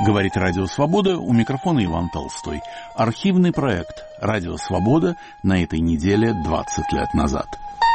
Говорит Радио Свобода, у микрофона Иван Толстой. Архивный проект «Радио Свобода» на этой неделе 20 лет назад.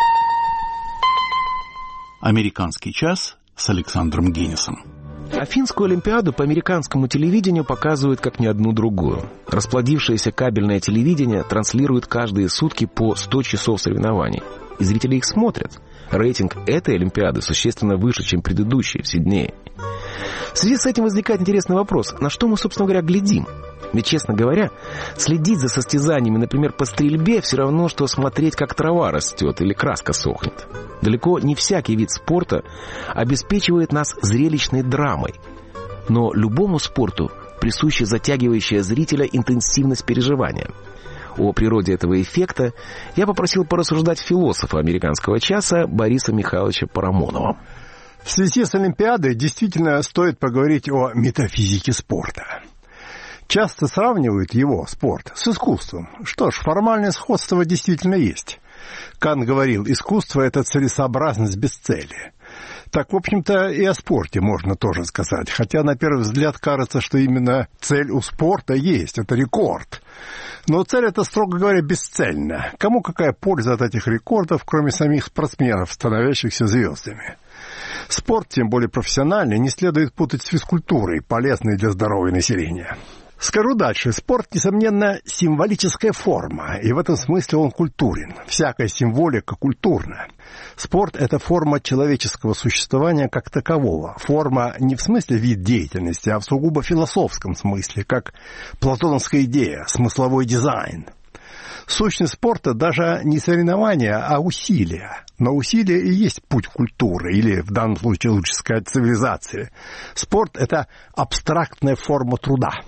Американский час с Александром Генисом. Афинскую Олимпиаду по американскому телевидению показывают как ни одну другую. Расплодившееся кабельное телевидение транслирует каждые сутки по 100 часов соревнований. И зрители их смотрят. Рейтинг этой Олимпиады существенно выше, чем предыдущие в Сиднее. В связи с этим возникает интересный вопрос, на что мы, собственно говоря, глядим? Ведь, честно говоря, следить за состязаниями, например, по стрельбе, все равно, что смотреть, как трава растет или краска сохнет. Далеко не всякий вид спорта обеспечивает нас зрелищной драмой. Но любому спорту присуща затягивающая зрителя интенсивность переживания. О природе этого эффекта я попросил порассуждать философа американского часа Бориса Михайловича Парамонова. В связи с Олимпиадой действительно стоит поговорить о метафизике спорта. Часто сравнивают его, спорт, с искусством. Что ж, формальное сходство действительно есть. Кант говорил, искусство – это целесообразность без цели. Так, в общем-то, и о спорте можно тоже сказать. Хотя, на первый взгляд, кажется, что именно цель у спорта есть. Это рекорд. Но цель эта, строго говоря, бесцельна. Кому какая польза от этих рекордов, кроме самих спортсменов, становящихся звездами? Спорт, тем более профессиональный, не следует путать с физкультурой, полезной для здоровья населения. Скажу дальше. Спорт, несомненно, символическая форма, и в этом смысле он культурен. Всякая символика культурна. Спорт – это форма человеческого существования как такового. Форма не в смысле вид деятельности, а в сугубо философском смысле, как платоновская идея, смысловой дизайн. Сущность спорта даже не соревнования, а усилия. Но усилия и есть путь культуры, или, в данном случае, лучше сказать, цивилизации. Спорт – это абстрактная форма труда.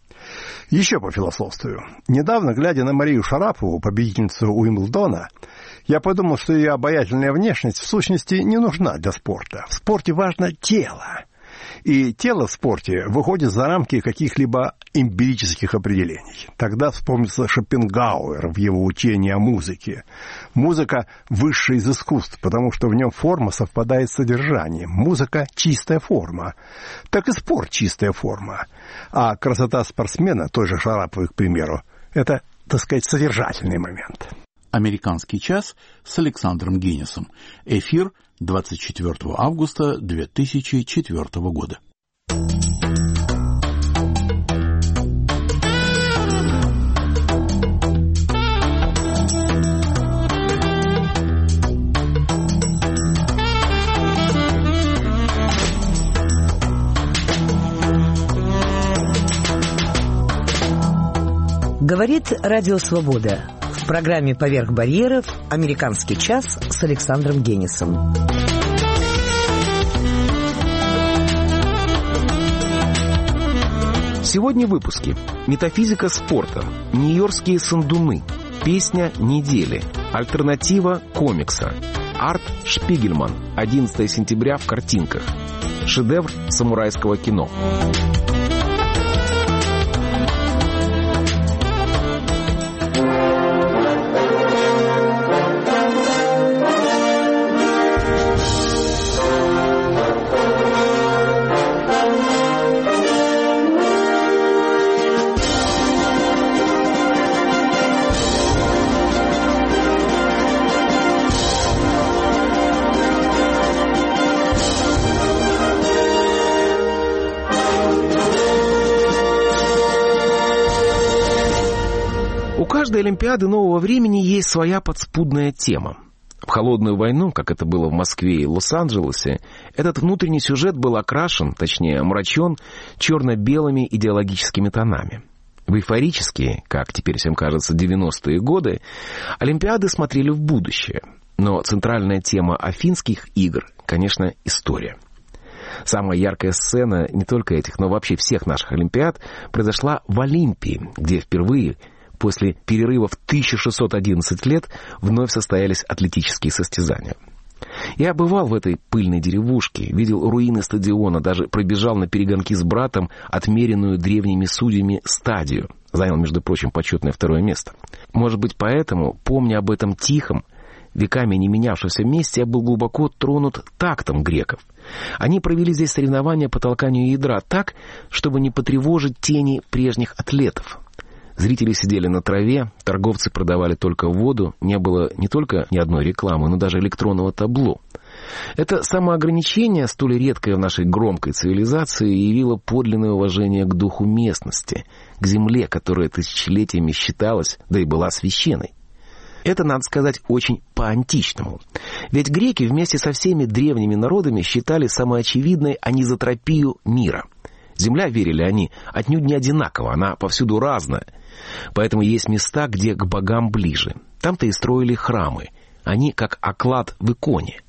Еще пофилософствую. Недавно, глядя на Марию Шарапову, победительницу Уимблдона, я подумал, что ее обаятельная внешность в сущности не нужна для спорта. В спорте важно тело. И тело в спорте выходит за рамки каких-либо эмпирических определений. Тогда вспомнится Шопенгауэр в его учении о музыке. Музыка высшая из искусств, потому что в нем форма совпадает с содержанием. Музыка – чистая форма. Так и спорт – чистая форма. А красота спортсмена, той же Шараповой, к примеру, это, так сказать, содержательный момент. Американский час с Александром Генисом. Эфир 24 августа 2004 года. Говорит Радио Свобода. В программе «Поверх барьеров» «Американский час» с Александром Генисом. Сегодня в выпуске. Метафизика спорта. Нью-Йоркские сандуны. Песня недели. Альтернатива комикса. Арт Шпигельман. 11 сентября в картинках. Шедевр самурайского кино. У каждой Олимпиады нового времени есть своя подспудная тема. В холодную войну, как это было в Москве и Лос-Анджелесе, этот внутренний сюжет был окрашен, точнее омрачен, черно-белыми идеологическими тонами. В эйфорические, как теперь всем кажется, 90-е годы, Олимпиады смотрели в будущее. Но центральная тема Афинских игр, конечно, история. Самая яркая сцена не только этих, но вообще всех наших Олимпиад произошла в Олимпии, где впервые после перерыва в 1611 лет вновь состоялись атлетические состязания. Я бывал в этой пыльной деревушке, видел руины стадиона, даже пробежал на перегонки с братом отмеренную древними судьями стадию. Занял, между прочим, почетное 2-е место. Может быть, поэтому, помня об этом тихом, веками не менявшемся месте, я был глубоко тронут тактом греков. Они провели здесь соревнования по толканию ядра так, чтобы не потревожить тени прежних атлетов. Зрители сидели на траве, торговцы продавали только воду, не было не только ни одной рекламы, но даже электронного табло. Это самоограничение, столь редкое в нашей громкой цивилизации, явило подлинное уважение к духу местности, к земле, которая тысячелетиями считалась, да и была священной. Это, надо сказать, очень по-античному. Ведь греки вместе со всеми древними народами считали самоочевидной анизотропию мира. Земля, верили они, отнюдь не одинакова, она повсюду разная. Поэтому есть места, где к богам ближе. Там-то и строили храмы. Они как оклад в иконе.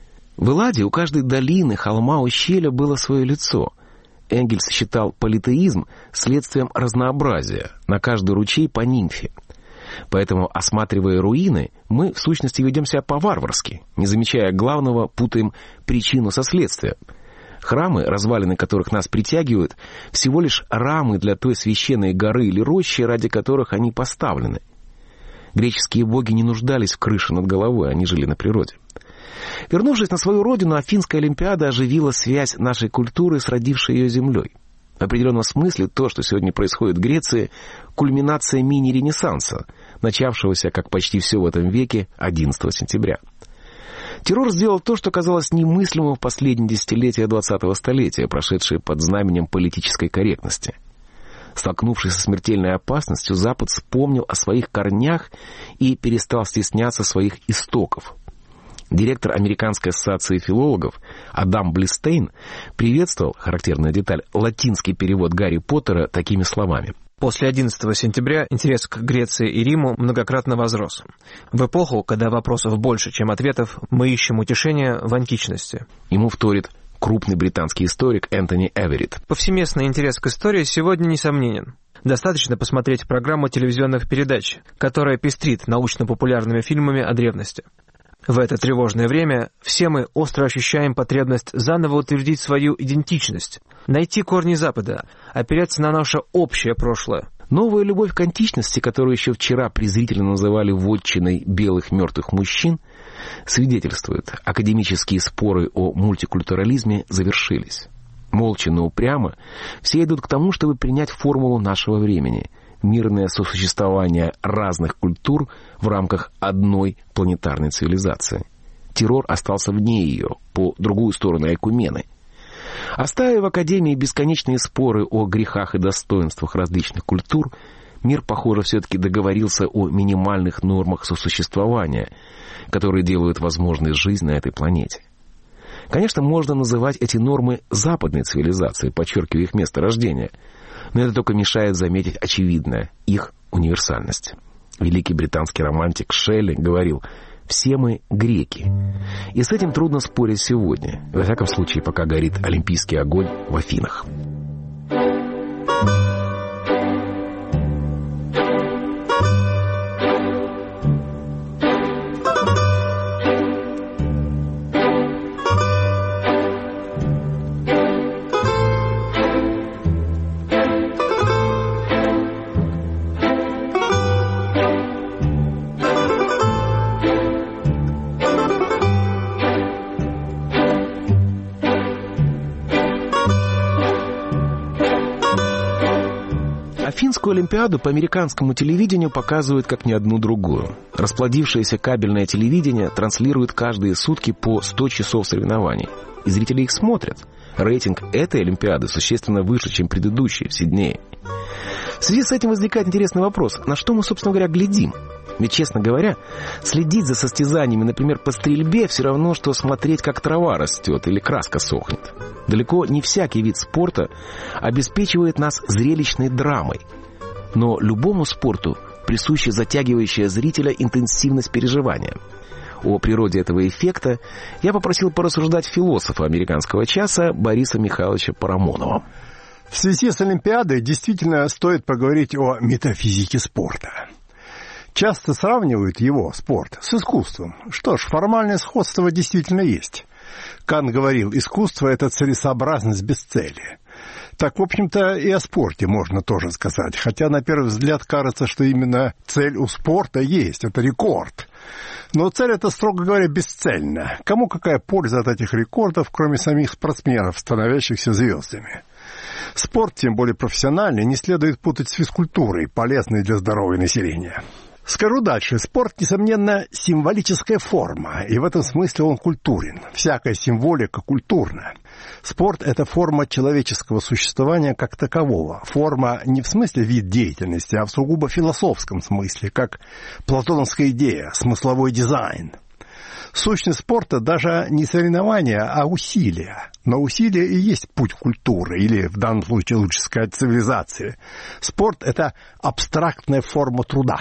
В Элладе у каждой долины, холма, ущелья было свое лицо. Энгельс считал политеизм следствием разнообразия, на каждый ручей по нимфе. Поэтому, осматривая руины, мы, в сущности, ведем себя по-варварски, не замечая главного, путаем причину со следствием. Храмы, развалины которых нас притягивают, всего лишь рамы для той священной горы или рощи, ради которых они поставлены. Греческие боги не нуждались в крыше над головой, они жили на природе. Вернувшись на свою родину, Афинская Олимпиада оживила связь нашей культуры с родившей ее землей. В определенном смысле то, что сегодня происходит в Греции, кульминация мини-ренессанса, начавшегося, как почти все в этом веке, 11 сентября. Террор сделал то, что казалось немыслимым в последние десятилетия 20-го столетия, прошедшие под знаменем политической корректности. Столкнувшись со смертельной опасностью, Запад вспомнил о своих корнях и перестал стесняться своих истоков. Директор Американской ассоциации филологов Адам Блистейн приветствовал, характерная деталь, латинский перевод Гарри Поттера такими словами. После 11 сентября интерес к Греции и Риму многократно возрос. В эпоху, когда вопросов больше, чем ответов, мы ищем утешения в античности. Ему вторит крупный британский историк Энтони Эверетт. Повсеместный интерес к истории сегодня несомненен. Достаточно посмотреть программу телевизионных передач, которая пестрит научно-популярными фильмами о древности. В это тревожное время все мы остро ощущаем потребность заново утвердить свою идентичность, найти корни Запада, опереться на наше общее прошлое. Новая любовь к античности, которую еще вчера презрительно называли вотчиной белых мертвых мужчин, свидетельствует, академические споры о мультикультурализме завершились. Молча, но упрямо все идут к тому, чтобы принять формулу нашего времени – мирное сосуществование разных культур в рамках одной планетарной цивилизации. Террор остался вне ее, по другую сторону Айкумены. Оставив в Академии бесконечные споры о грехах и достоинствах различных культур, мир, похоже, все-таки договорился о минимальных нормах сосуществования, которые делают возможной жизнь на этой планете. Конечно, можно называть эти нормы западной цивилизацией, подчеркивая их место рождения, но это только мешает заметить очевидное — их универсальность. Великий британский романтик Шелли говорил: «Все мы греки». И с этим трудно спорить сегодня, во всяком случае, пока горит олимпийский огонь в Афинах. Афинскую Олимпиаду по американскому телевидению показывают как ни одну другую. Расплодившееся кабельное телевидение транслирует каждые сутки по 100 часов соревнований. И зрители их смотрят. Рейтинг этой Олимпиады существенно выше, чем предыдущие в Сиднее. В связи с этим возникает интересный вопрос: на что мы, собственно говоря, глядим? Ведь, честно говоря, следить за состязаниями, например, по стрельбе, все равно, что смотреть, как трава растет или краска сохнет. Далеко не всякий вид спорта обеспечивает нас зрелищной драмой. Но любому спорту присуща затягивающая зрителя интенсивность переживания. О природе этого эффекта я попросил порассуждать философа американского часа Бориса Михайловича Парамонова. В связи с Олимпиадой действительно стоит поговорить о метафизике спорта. Часто сравнивают его, спорт, с искусством. Что ж, формальное сходство действительно есть. Кант говорил: искусство – это целесообразность без цели. Так, в общем-то, и о спорте можно тоже сказать. Хотя, на первый взгляд, кажется, что именно цель у спорта есть – это рекорд. Но цель эта, строго говоря, бесцельна. Кому какая польза от этих рекордов, кроме самих спортсменов, становящихся звездами? Спорт, тем более профессиональный, не следует путать с физкультурой, полезной для здоровья населения. Скажу дальше. Спорт, несомненно, символическая форма, и в этом смысле он культурен. Всякая символика культурна. Спорт – это форма человеческого существования как такового. Форма не в смысле вид деятельности, а в сугубо философском смысле, как платоновская идея, смысловой дизайн. Сущность спорта даже не соревнования, а усилия. Но усилия и есть путь культуры, или в данном случае лучше сказать цивилизации. Спорт – это абстрактная форма труда.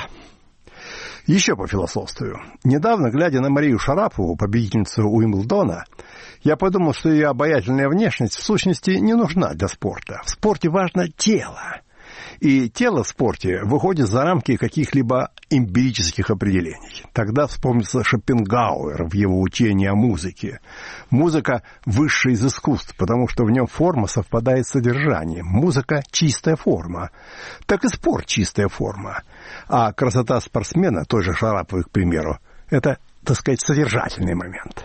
Еще пофилософствую. Недавно, глядя на Марию Шарапову, победительницу Уимблдона, я подумал, что ее обаятельная внешность в сущности не нужна для спорта. В спорте важно тело. И тело в спорте выходит за рамки каких-либо эмпирических определений. Тогда вспомнится Шопенгауэр в его учении о музыке. Музыка – высшее из искусств, потому что в нем форма совпадает с содержанием. Музыка – чистая форма. Так и спорт – чистая форма. А красота спортсмена, той же Шараповой, к примеру, это, так сказать, содержательный момент.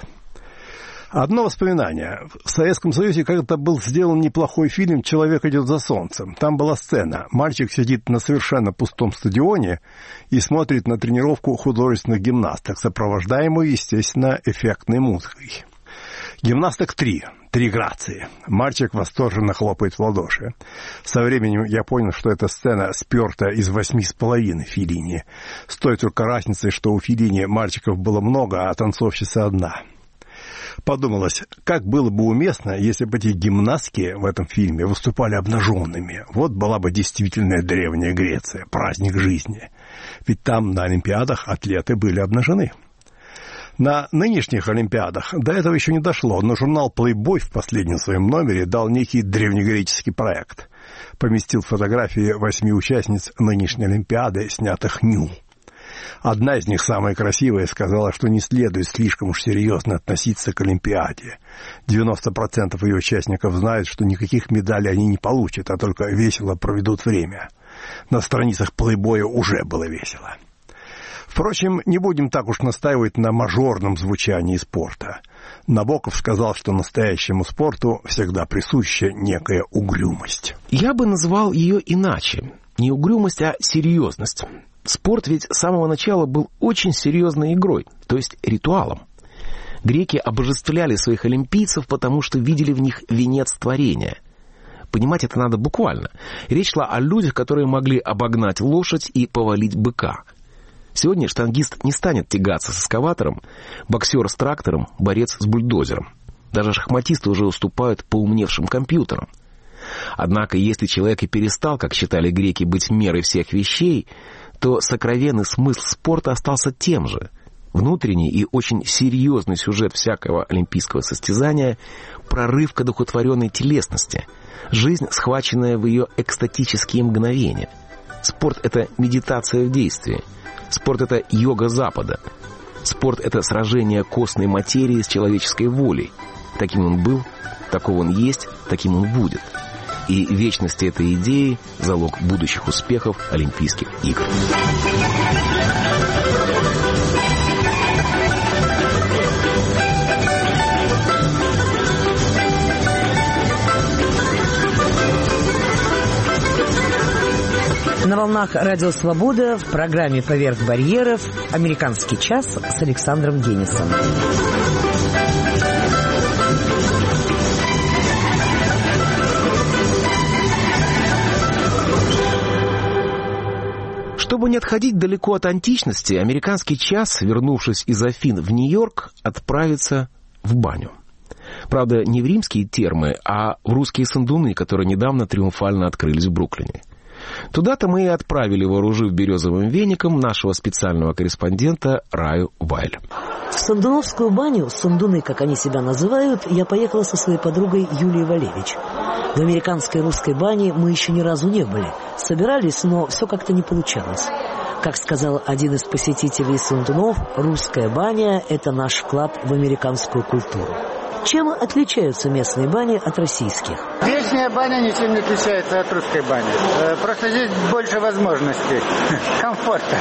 Одно воспоминание. В Советском Союзе когда-то был сделан неплохой фильм «Человек идет за солнцем». Там была сцена. Мальчик сидит на совершенно пустом стадионе и смотрит на тренировку художественных гимнасток, сопровождаемую, естественно, эффектной музыкой. Гимнасток 3 грации. Мальчик восторженно хлопает в ладоши. Со временем я понял, что эта сцена сперта из 8,5 Феллини. С той только разницей, что у Феллини мальчиков было много, а танцовщица одна. Подумалось, как было бы уместно, если бы эти гимнастки в этом фильме выступали обнаженными. Вот была бы действительно Древняя Греция, праздник жизни. Ведь там на Олимпиадах атлеты были обнажены. На нынешних Олимпиадах до этого еще не дошло, но журнал Playboy в последнем своем номере дал некий древнегреческий проект. Поместил фотографии 8 участниц нынешней Олимпиады, снятых ню. Одна из них, самая красивая, сказала, что не следует слишком уж серьезно относиться к Олимпиаде. 90% ее участников знают, что никаких медалей они не получат, а только весело проведут время. На страницах Плейбоя уже было весело. Впрочем, не будем так уж настаивать на мажорном звучании спорта. Набоков сказал, что настоящему спорту всегда присуща некая угрюмость. Я бы назвал ее иначе. Не угрюмость, а серьезность. Спорт ведь с самого начала был очень серьезной игрой, то есть ритуалом. Греки обожествляли своих олимпийцев, потому что видели в них венец творения. Понимать это надо буквально. Речь шла о людях, которые могли обогнать лошадь и повалить быка. Сегодня штангист не станет тягаться с эскаватором, боксер с трактором, борец с бульдозером. Даже шахматисты уже уступают поумневшим компьютерам. Однако, если человек и перестал, как считали греки, быть мерой всех вещей, то сокровенный смысл спорта остался тем же. Внутренний и очень серьезный сюжет всякого олимпийского состязания – прорыв к одухотворенной телесности, жизнь, схваченная в ее экстатические мгновения. Спорт – это медитация в действии. Спорт – это йога Запада. Спорт – это сражение костной материи с человеческой волей. Таким он был, таков он есть, таким он будет. И вечность этой идеи – залог будущих успехов Олимпийских игр. На волнах Радио Свобода в программе «Поверх барьеров» «Американский час» с Александром Генисом. Чтобы не отходить далеко от античности, «Американский час», вернувшись из Афин в Нью-Йорк, отправится в баню. Правда, не в римские термы, а в русские сандуны, которые недавно триумфально открылись в Бруклине. Туда-то мы и отправили, вооружив березовым веником, нашего специального корреспондента Раю Вайль. В Сандуновскую баню, сандуны, как они себя называют, я поехала со своей подругой Юлией Валевич. В американской русской бане мы еще ни разу не были. Собирались, но все как-то не получалось. Как сказал один из посетителей Сандунов, русская баня – это наш вклад в американскую культуру. Чем отличаются местные бани от российских? Здешняя баня ничем не отличается от русской бани. Просто здесь больше возможностей, комфорта.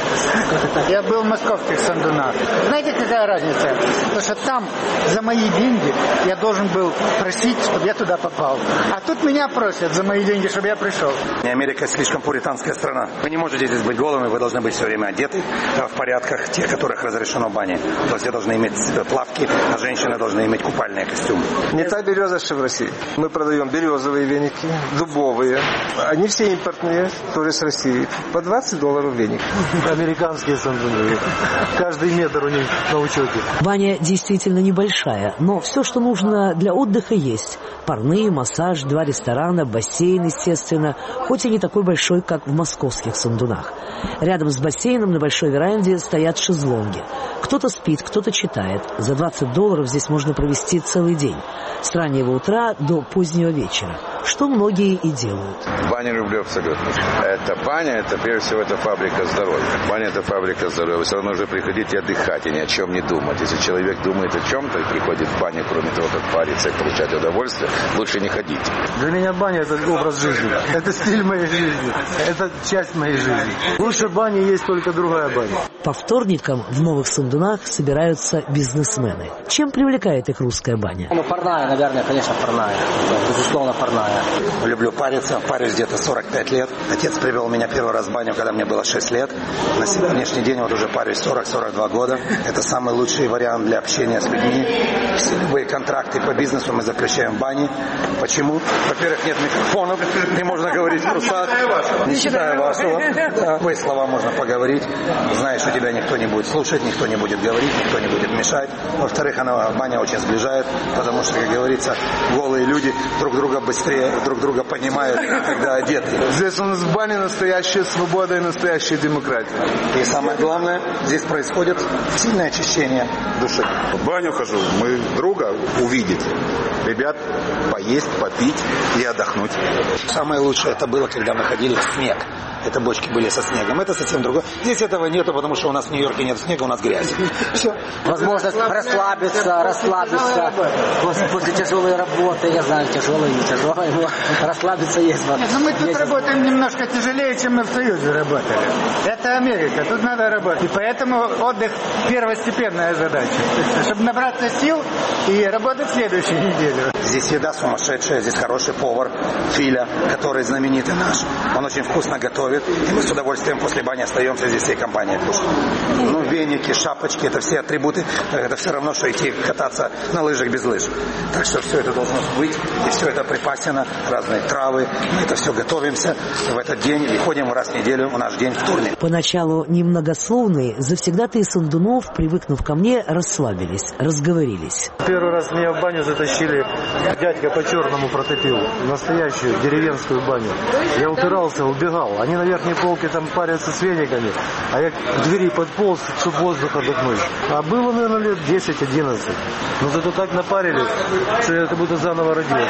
Я был в московских сандунах. Знаете, какая разница? Потому что там за мои деньги я должен был просить, чтобы я туда попал. А тут меня просят за мои деньги, чтобы я пришел. Америка слишком пуританская страна. Вы не можете здесь быть голыми, вы должны быть все время одеты в порядках тех, которых разрешено в бане. То есть все должны иметь плавки, а женщины должны иметь купальные костюмы. Не та береза, что в России. Мы продаем березовые веники, дубовые. Они все импортные, тоже с России. По $20 веник. Американские сандуны. Каждый метр у них на учете. Баня действительно небольшая, но все, что нужно для отдыха, есть. Парные, массаж, 2 ресторана, бассейн, естественно, хоть и не такой большой, как в московских сандунах. Рядом с бассейном на большой веранде стоят шезлонги. Кто-то спит, кто-то читает. За $20 здесь можно провести целый день. С раннего утра до позднего вечера. Что многие и делают. Баню люблю абсолютно. Это баня, это прежде всего это фабрика здоровья. Баня это фабрика здоровья. Вы все равно нужно приходить и отдыхать, и ни о чем не думать. Если человек думает о чем-то и приходит в баню, кроме того, как париться и получать удовольствие, лучше не ходить. Для меня баня это образ жизни. Это стиль моей жизни. Это часть моей жизни. Лучше бани есть только другая баня. По вторникам в Новых Сандунах собираются бизнесмены. Чем привлекает их русская баня? Парная, наверное, конечно, парная. Безусловно, парная. Люблю париться. Парюсь где-то 45 лет. Отец привел меня первый раз в баню, когда мне было 6 лет. На сегодняшний день вот уже парюсь 40-42 года. Это самый лучший вариант для общения с людьми. Все любые контракты по бизнесу мы заключаем в бане. Почему? Во-первых, нет микрофонов. Не можно говорить в трусах. Не считая вашего. Да. Твои слова можно поговорить. Знаешь, что тебя никто не будет слушать, никто не будет говорить, никто не будет мешать. Во-вторых, баня очень сближает, потому что, как говорится, голые люди друг друга быстрее друг друга понимают, когда одеты. Здесь у нас в бане настоящая свобода и настоящая демократия. И самое главное, здесь происходит сильное очищение души. В баню хожу, мы друга увидеть. Ребят, поесть, попить и отдохнуть. Самое лучшее это было, когда мы ходили в снег. Это бочки были со снегом. Это совсем другое. Здесь этого нету, потому что у нас в Нью-Йорке нет снега, у нас грязь. Все. Возможность расслабиться после тяжелой работы. Я знаю, тяжелой, не тяжелой, но расслабиться есть. Нет, но мы тут работаем немножко тяжелее, чем мы в Союзе работали. Это Америка, тут надо работать. И поэтому отдых первостепенная задача. Чтобы набраться сил и работать следующую неделю. Здесь еда сумасшедшая, здесь хороший повар Филя, который знаменитый наш. Он очень вкусно готовит. И мы с удовольствием после бани остаемся здесь всей компанией кушать. Ну, веники, шапочки, это все атрибуты. Это все равно, что идти кататься на лыжах без лыж. Так что все это должно быть. И все это припасено. Разные травы. Мы это все готовимся в этот день. И ходим раз в неделю. У нас день вторник. Поначалу немногословные, завсегдатые Сандунов, привыкнув ко мне, расслабились, разговорились. Первый раз меня в баню затащили. Дядька по черному протопил. Настоящую деревенскую баню. Я упирался, убегал. Они на верхней полке там парятся с вениками, а я к двери подполз, чтобы воздух отдохнуть. А было, наверное, лет 10-11. Но зато так напарились, что я как будто заново родился.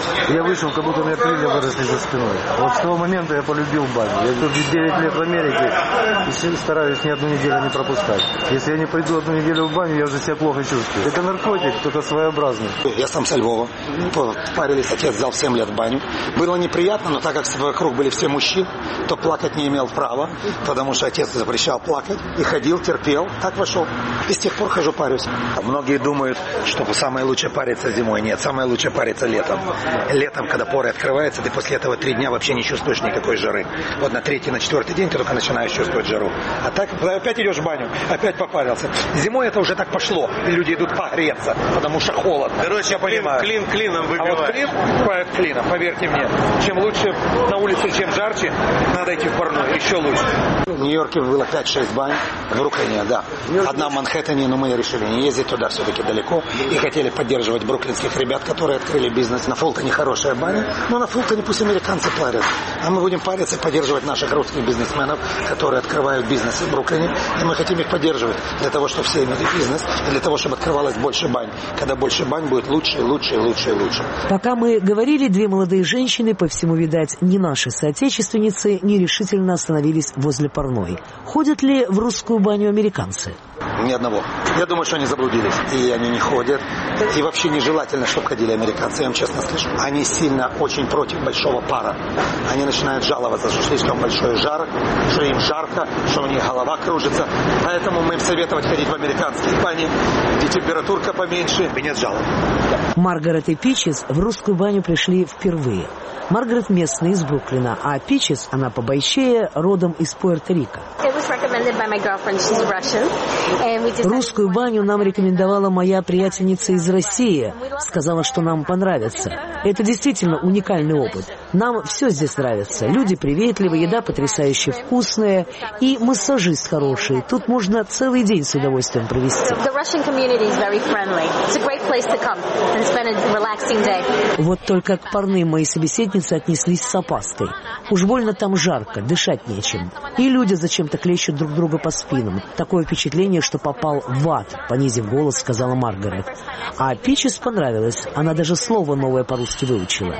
Я вышел, как будто у меня крылья выросли за спиной. Вот с того момента я полюбил баню. Я тут 9 лет в Америке и стараюсь ни одну неделю не пропускать. Если я не пойду одну неделю в баню, я уже себя плохо чувствую. Это наркотик, только своеобразный. Я сам со Львова. Парились, отец взял в 7 лет в баню. Было неприятно, но так как вокруг были все мужчины, то плакать не имел права, потому что отец запрещал плакать. И ходил, терпел, так вошел. И с тех пор хожу, парюсь. Многие думают, что самое лучшее париться зимой. Нет, самое лучшее париться летом. Летом, когда поры открываются, ты после этого 3 дня вообще не чувствуешь никакой жары. Вот на 3-й, на 4-й день ты только начинаешь чувствовать жару. А так опять идешь в баню, опять попарился. Зимой это уже так пошло. И люди идут погреться, потому что холодно. Короче, я понимаю. Клин клином выбивает. А вот клин бывает клином, поверьте мне. Чем лучше на улице, чем жарче, надо идти в парную. Еще лучше. В Нью-Йорке было 5-6 бань. В Бруклине, да. Одна в Манхэттене, но мы решили не ездить туда, все-таки далеко. И хотели поддерживать бруклинских ребят, которые открыли бизнес. На Фултоне хорошая баня, но на Фултоне пусть американцы парят. А мы будем париться и поддерживать наших русских бизнесменов, которые открывают бизнес в Бруклине. И мы хотим их поддерживать для того, чтобы все имели бизнес, и для того, чтобы открывалось больше бань. Когда больше бань будет лучше, лучше, лучше, лучше. Пока мы говорили, 2 молодые женщины, по всему, видать, не наши соотечественницы, нерешительно остановились возле парной. Ходят ли в русскую баню американцы? Ни одного. Я думаю, что они заблудились. И они не ходят. И вообще нежелательно, чтобы ходили американцы, я вам честно скажу. Они сильно очень против большого пара. Они начинают жаловаться, что слишком большой жар, что им жарко, что у них голова кружится. Поэтому мы им советовать ходить в американские бани, где температурка поменьше и нет жалоб. Маргарет и Пичес в русскую баню пришли впервые. Маргарет местная из Бруклина, а Пичес, она побойчее, родом из Пуэрто-Рико. Русскую баню нам рекомендовала моя приятельница из России. Сказала, что нам понравится. Это действительно уникальный опыт. Нам все здесь нравится. Люди приветливые, еда потрясающе вкусная и массажист хороший. Тут можно целый день с удовольствием провести. Вот только к парным мои собеседницы отнеслись с опаской. Уж больно там жарко, дышать нечем. И люди зачем-то клещут друг друга по спинам. Такое впечатление, что попал в ад, понизив голос, сказала Маргарет. А Пичес понравилось. Она даже слово новое по-русски выучила.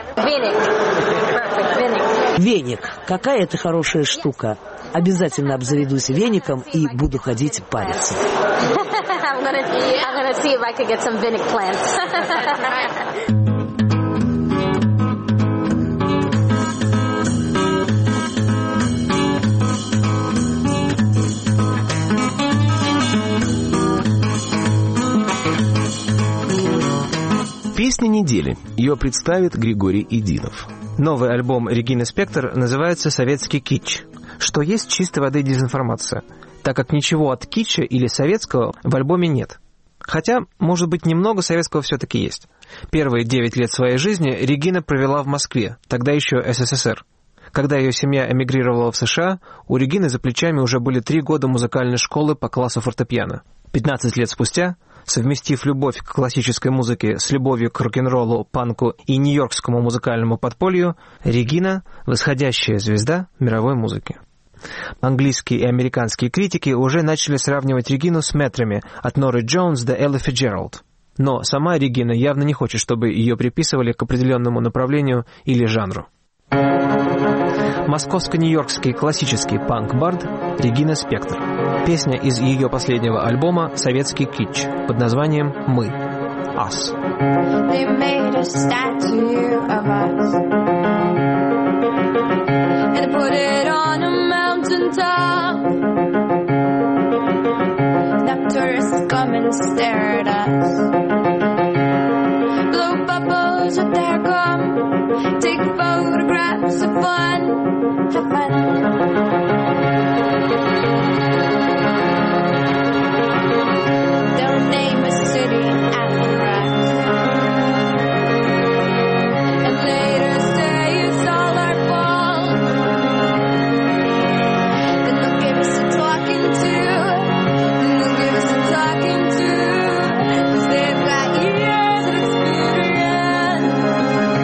Веник. Какая это хорошая штука. Обязательно обзаведусь веником и буду ходить париться. Песня недели. Ее представит Григорий Идинов. Новый альбом Регины Спектор называется «Советский китч», что есть чистой воды дезинформация, так как ничего от китча или советского в альбоме нет. Хотя, может быть, немного советского все-таки есть. Первые 9 лет своей жизни Регина провела в Москве, тогда еще СССР. Когда ее семья эмигрировала в США, у Регины за плечами уже были 3 года музыкальной школы по классу фортепиано. 15 лет спустя, совместив любовь к классической музыке с любовью к рок-н-роллу, панку и нью-йоркскому музыкальному подполью, Регина – восходящая звезда мировой музыки. Английские и американские критики уже начали сравнивать Регину с мэтрами от Норы Джонс до Эллы Фицджеральд. Но сама Регина явно не хочет, чтобы ее приписывали к определенному направлению или жанру. Московско-нью-йоркский классический панк-бард Регина Спектор. Песня из ее последнего альбома «Советский китч» под названием «Мы». Us. They made a statue of us and put it on a mountain top. Now tourists come and stare at us. Blow bubbles with their gum. Take photographs of fun. Have fun. They'll name a city Anthrax. And later say it's all our fault. Then they'll give us a talking to. Then they'll give us a talking to. 'Cause they've got years of experience.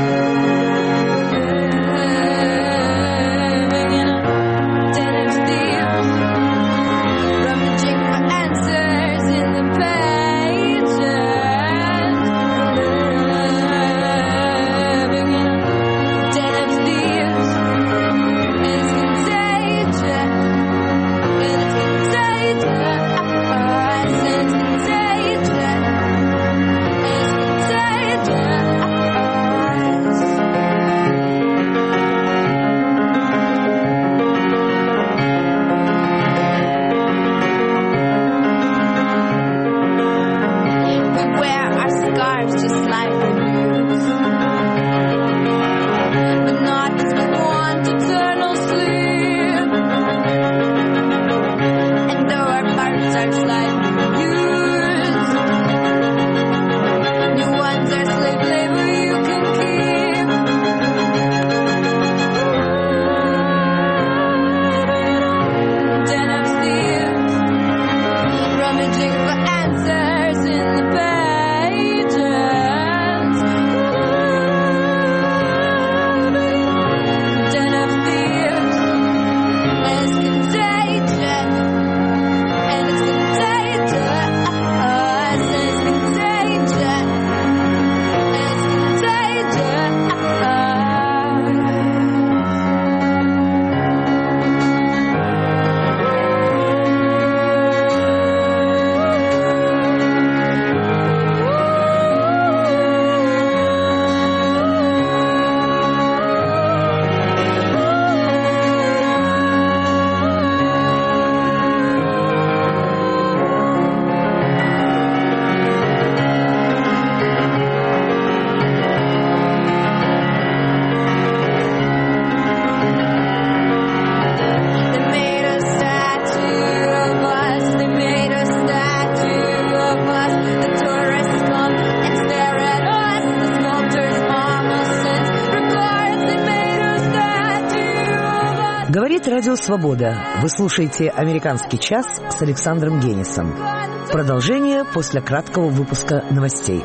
Радио Свобода. Вы слушаете «Американский час» с Александром Генисом. Продолжение после краткого выпуска новостей.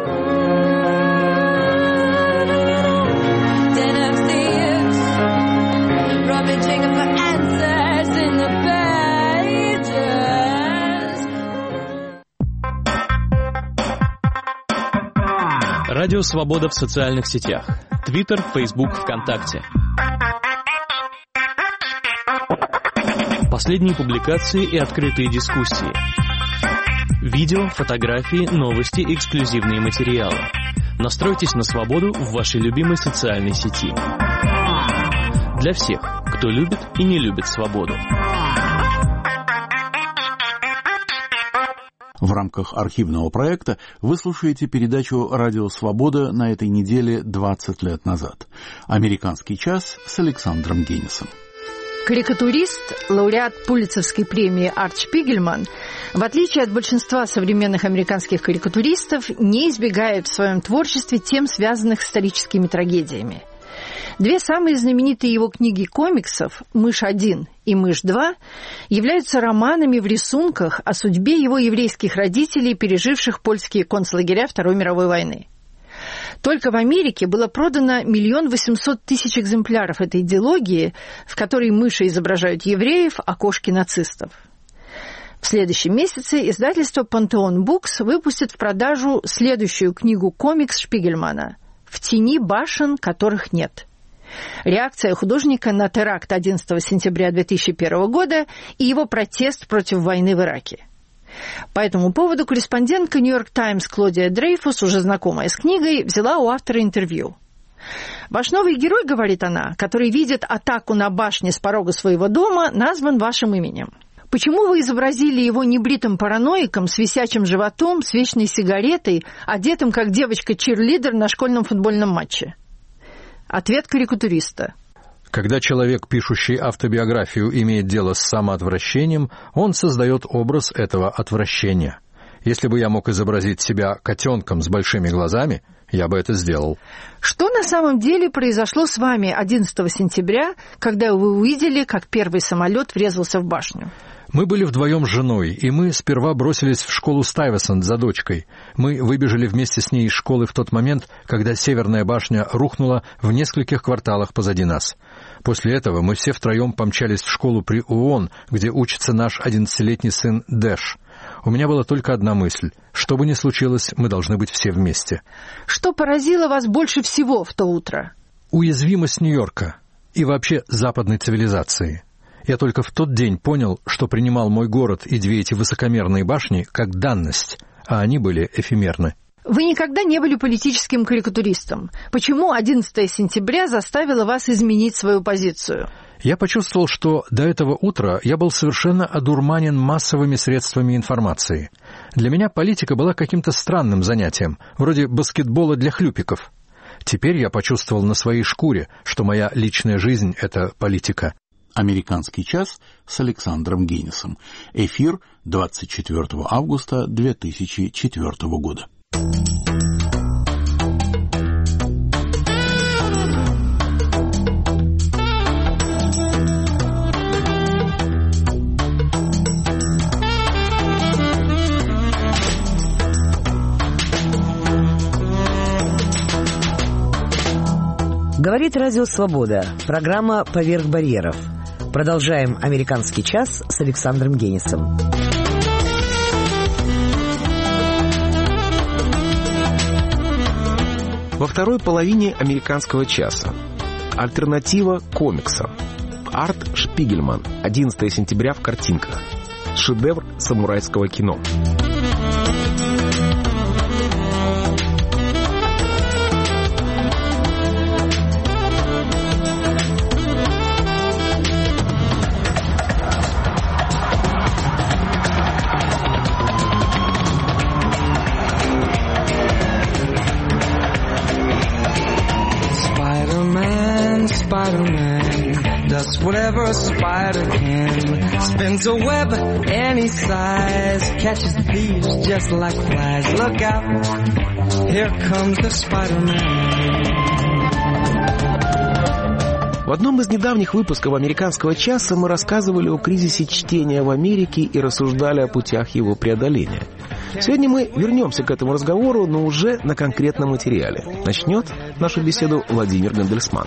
Радио Свобода в социальных сетях. Твиттер, Фейсбук, ВКонтакте. Последние публикации и открытые дискуссии. Видео, фотографии, новости и эксклюзивные материалы. Настройтесь на свободу в вашей любимой социальной сети. Для всех, кто любит и не любит свободу. В рамках архивного проекта вы слушаете передачу «Радио Свобода» на этой неделе 20 лет назад. «Американский час» с Александром Генисом. Карикатурист, лауреат Пулитцеровской премии Арт Шпигельман, в отличие от большинства современных американских карикатуристов, не избегает в своем творчестве тем, связанных с историческими трагедиями. Две самые знаменитые его книги комиксов «Мышь-1» и «Мышь-2» являются романами в рисунках о судьбе его еврейских родителей, переживших польские концлагеря Второй мировой войны. Только в Америке было продано 1 800 000 экземпляров этой дилогии, в которой мыши изображают евреев, а кошки – нацистов. В следующем месяце издательство «Пантеон Букс» выпустит в продажу следующую книгу-комикс Шпигельмана «В тени башен, которых нет». Реакция художника на теракт 11 сентября 2001 года и его протест против войны в Ираке. По этому поводу корреспондентка «Нью-Йорк Таймс» Клодия Дрейфус, уже знакомая с книгой, взяла у автора интервью. «Ваш новый герой, — говорит она, — который видит атаку на башне с порога своего дома, назван вашим именем. Почему вы изобразили его небритым параноиком с висячим животом, с вечной сигаретой, одетым как девочка-чирлидер на школьном футбольном матче?» Ответ карикатуриста. Когда человек, пишущий автобиографию, имеет дело с самоотвращением, он создает образ этого отвращения. Если бы я мог изобразить себя котенком с большими глазами, я бы это сделал. Что на самом деле произошло с вами 11 сентября, когда вы увидели, как первый самолет врезался в башню? Мы были вдвоем с женой, и мы сперва бросились в школу Стайвесант за дочкой. Мы выбежали вместе с ней из школы в тот момент, когда Северная башня рухнула в нескольких кварталах позади нас. После этого мы все втроем помчались в школу при ООН, где учится наш 11-летний сын Дэш. У меня была только одна мысль. Что бы ни случилось, мы должны быть все вместе. Что поразило вас больше всего в то утро? Уязвимость Нью-Йорка и вообще западной цивилизации. Я только в тот день понял, что принимал мой город и две эти высокомерные башни как данность, а они были эфемерны. Вы никогда не были политическим карикатуристом. Почему 11 сентября заставило вас изменить свою позицию? Я почувствовал, что до этого утра я был совершенно одурманен массовыми средствами информации. Для меня политика была каким-то странным занятием, вроде баскетбола для хлюпиков. Теперь я почувствовал на своей шкуре, что моя личная жизнь — это политика. «Американский час» с Александром Генисом. Эфир 24 августа 2004 года. Говорит Радио Свобода. Программа «Поверх барьеров». Продолжаем «Американский час» с Александром Генисом. Во второй половине «Американского часа» альтернатива комикса. Арт Шпигельман. 11 сентября в картинках. Шедевр самурайского кино. Spider-Man does whatever a spider can. Spins a web any size, catches thieves just like flies. Look out, here comes the Spider-Man. В одном из недавних выпусков «Американского часа» мы рассказывали о кризисе чтения в Америке и рассуждали о путях его преодоления. Сегодня мы вернемся к этому разговору, но уже на конкретном материале. Начнет нашу беседу Владимир Гандельсман.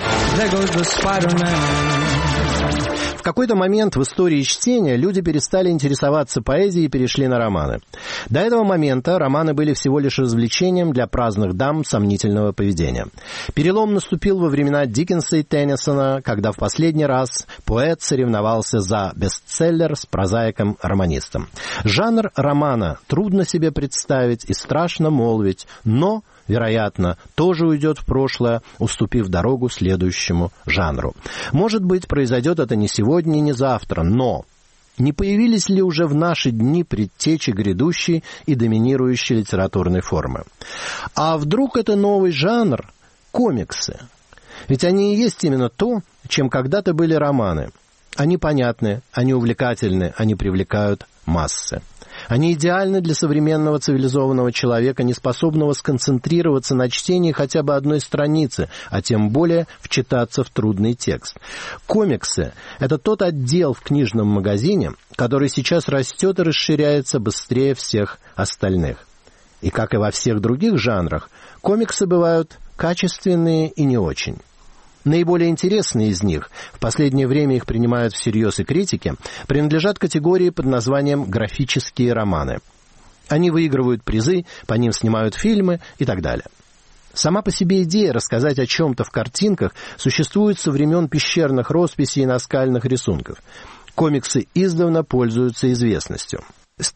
В какой-то момент в истории чтения люди перестали интересоваться поэзией и перешли на романы. До этого момента романы были всего лишь развлечением для праздных дам сомнительного поведения. Перелом наступил во времена Диккенса и Теннисона, когда в последний раз поэт соревновался за бестселлер с прозаиком-романистом. Жанр романа трудно себе представить и страшно молвить, но, вероятно, тоже уйдет в прошлое, уступив дорогу следующему жанру. Может быть, произойдет это не сегодня, не завтра, но не появились ли уже в наши дни предтечи грядущей и доминирующей литературной формы? А вдруг это новый жанр — комиксы? Ведь они и есть именно то, чем когда-то были романы. Они понятны, они увлекательны, они привлекают массы. Они идеальны для современного цивилизованного человека, не способного сконцентрироваться на чтении хотя бы одной страницы, а тем более вчитаться в трудный текст. Комиксы — это тот отдел в книжном магазине, который сейчас растет и расширяется быстрее всех остальных. И, как и во всех других жанрах, комиксы бывают качественные и не очень. Наиболее интересные из них, в последнее время их принимают всерьез и критики, принадлежат категории под названием «графические романы». Они выигрывают призы, по ним снимают фильмы и так далее. Сама по себе идея рассказать о чем-то в картинках существует со времен пещерных росписей и наскальных рисунков. Комиксы издавна пользуются известностью. С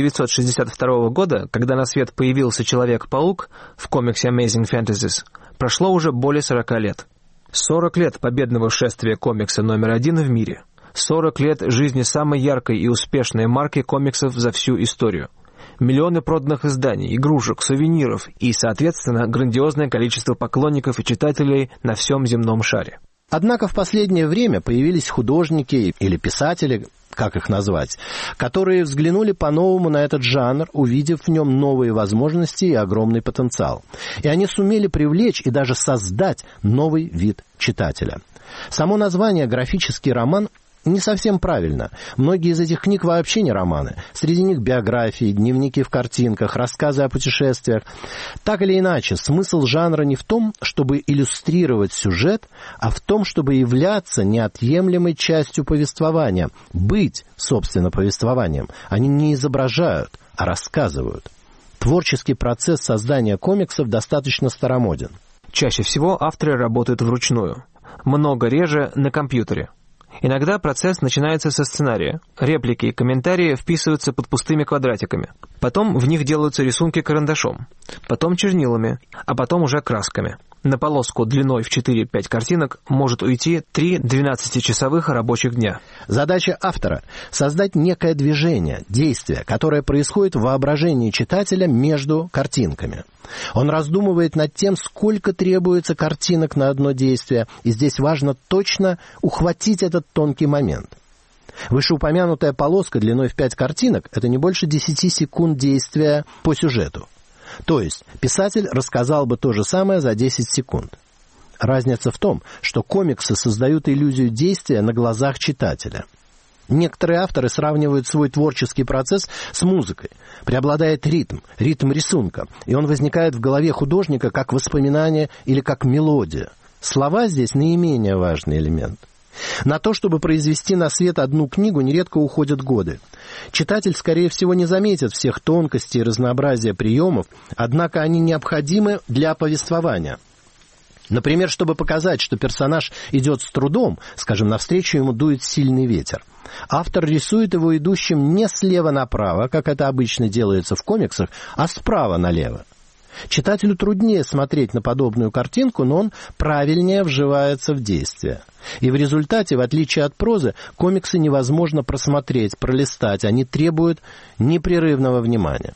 1962 года, когда на свет появился Человек-паук в комиксе Amazing Fantasy, прошло уже более 40 лет. 40 лет победного шествия комикса номер 1 в мире. 40 лет жизни самой яркой и успешной марки комиксов за всю историю. Миллионы проданных изданий, игрушек, сувениров и, соответственно, грандиозное количество поклонников и читателей на всем земном шаре. Однако в последнее время появились художники или писатели, как их назвать, которые взглянули по-новому на этот жанр, увидев в нем новые возможности и огромный потенциал. И они сумели привлечь и даже создать новый вид читателя. Само название «графический роман» не совсем правильно. Многие из этих книг вообще не романы. Среди них биографии, дневники в картинках, рассказы о путешествиях. Так или иначе, смысл жанра не в том, чтобы иллюстрировать сюжет, а в том, чтобы являться неотъемлемой частью повествования, быть, собственно, повествованием. Они не изображают, а рассказывают. Творческий процесс создания комиксов достаточно старомоден. Чаще всего авторы работают вручную. Много реже на компьютере. Иногда процесс начинается со сценария. Реплики и комментарии вписываются под пустыми квадратиками. Потом в них делаются рисунки карандашом. Потом чернилами, а потом уже красками. На полоску длиной в 4-5 картинок может уйти 3 12-часовых рабочих дня. Задача автора — создать некое движение, действие, которое происходит в воображении читателя между картинками. Он раздумывает над тем, сколько требуется картинок на одно действие, и здесь важно точно ухватить этот тонкий момент. Вышеупомянутая полоска длиной в 5 картинок — это не больше 10 секунд действия по сюжету. То есть писатель рассказал бы то же самое за 10 секунд. Разница в том, что комиксы создают иллюзию действия на глазах читателя. Некоторые авторы сравнивают свой творческий процесс с музыкой. Преобладает ритм рисунка, и он возникает в голове художника как воспоминание или как мелодия. Слова здесь наименее важный элемент. На то, чтобы произвести на свет одну книгу, нередко уходят годы. Читатель, скорее всего, не заметит всех тонкостей и разнообразия приемов, однако они необходимы для повествования. Например, чтобы показать, что персонаж идет с трудом, скажем, навстречу ему дует сильный ветер. Автор рисует его идущим не слева направо, как это обычно делается в комиксах, а справа налево. Читателю труднее смотреть на подобную картинку, но он правильнее вживается в действие. И в результате, в отличие от прозы, комиксы невозможно просмотреть, пролистать, они требуют непрерывного внимания.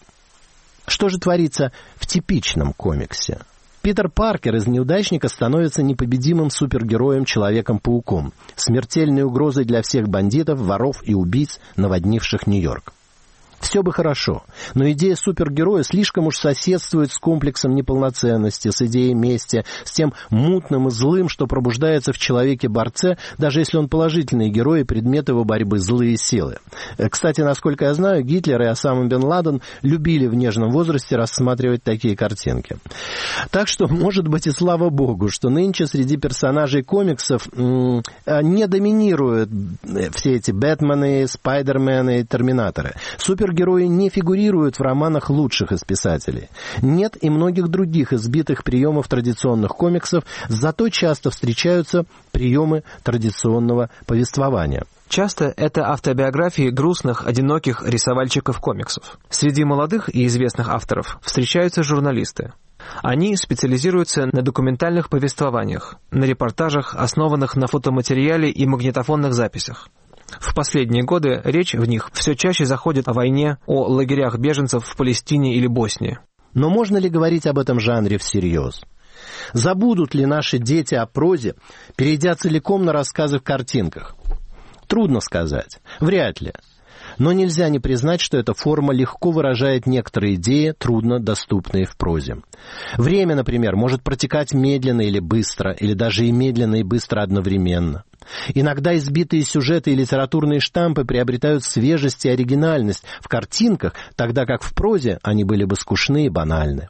Что же творится в типичном комиксе? Питер Паркер из «Неудачника» становится непобедимым супергероем Все бы хорошо, но идея супергероя слишком уж соседствует с комплексом неполноценности, с идеей мести, с тем мутным и злым, что пробуждается в человеке-борце, даже если он положительный герой и предмет его борьбы, злые силы. Кстати, насколько я знаю, Гитлер и Осама бен Ладен любили в нежном возрасте рассматривать такие картинки. Так что, может быть, и слава богу, что нынче среди персонажей комиксов не доминируют все эти Бэтмены, Спайдермены и Терминаторы. Супергерои не фигурируют в романах лучших из писателей. Нет и многих других избитых приемов традиционных комиксов, зато часто встречаются приемы традиционного повествования. Часто это автобиографии грустных, одиноких рисовальщиков комиксов. Среди молодых и известных авторов встречаются журналисты. Они специализируются на документальных повествованиях, на репортажах, основанных на фотоматериале и магнитофонных записях. В последние годы речь в них все чаще заходит о войне, о лагерях беженцев в Палестине или Боснии. Но можно ли говорить об этом жанре всерьез? Забудут ли наши дети о прозе, перейдя целиком на рассказы в картинках? Трудно сказать. Вряд ли. Но нельзя не признать, что эта форма легко выражает некоторые идеи, трудно доступные в прозе. Время, например, может протекать медленно или быстро, или даже и медленно и быстро одновременно. Иногда избитые сюжеты и литературные штампы приобретают свежесть и оригинальность в картинках, тогда как в прозе они были бы скучны и банальны.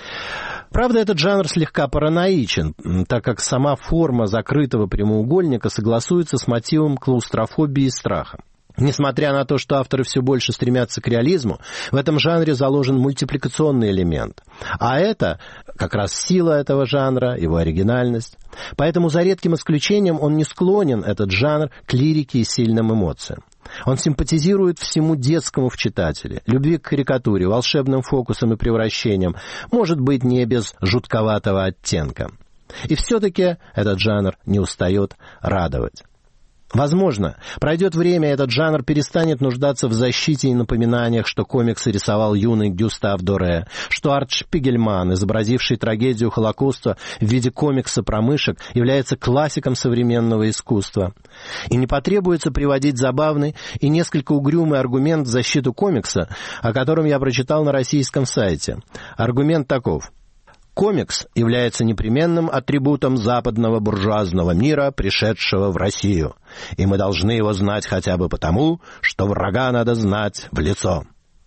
Правда, этот жанр слегка параноичен, так как сама форма закрытого прямоугольника согласуется с мотивом клаустрофобии и страха. Несмотря на то, что авторы все больше стремятся к реализму, в этом жанре заложен мультипликационный элемент. А это как раз сила этого жанра, его оригинальность. Поэтому за редким исключением он не склонен, этот жанр, к лирике и сильным эмоциям. Он симпатизирует всему детскому в читателе, любви к карикатуре, волшебным фокусам и превращениям, может быть, не без жутковатого оттенка. И все-таки этот жанр не устает радовать. Возможно, пройдет время, и этот жанр перестанет нуждаться в защите и напоминаниях, что комиксы рисовал юный Гюстав Доре, что Арт Шпигельман, изобразивший трагедию Холокоста в виде комикса про мышек, является классиком современного искусства. И не потребуется приводить забавный и несколько угрюмый аргумент в защиту комикса, о котором я прочитал на российском сайте. Аргумент таков. Комикс является непременным атрибутом западного буржуазного мира, пришедшего в Россию. И мы должны его знать хотя бы потому, что врага надо знать в лицо.